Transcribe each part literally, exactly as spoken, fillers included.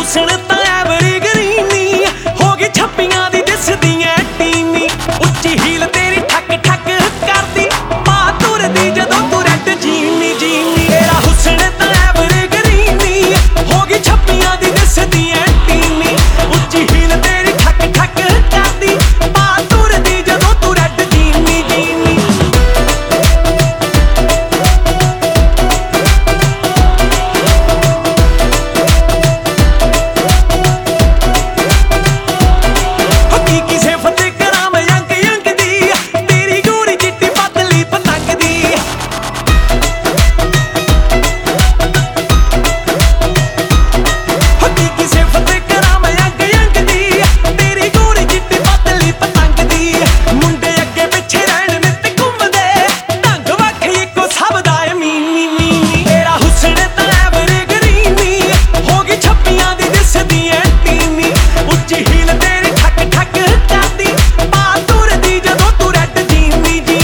हुस्न तां एवरग्रीनी हो गई छप्पियां दी दिसदियां टीनी उच्ची हील तेरी ठक ठक करदी पा तुरदी जदों तू रैड जीनी जीनी तेरा हुस्न तां एवरग्रीनी हो गई छप्पियां दी दिसदियां टीनी उच्ची हील तेरी ठक ठक करदी पा तुरदी जदों तू रैड जीनी जीनी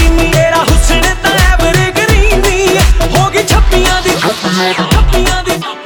छप्पियां दी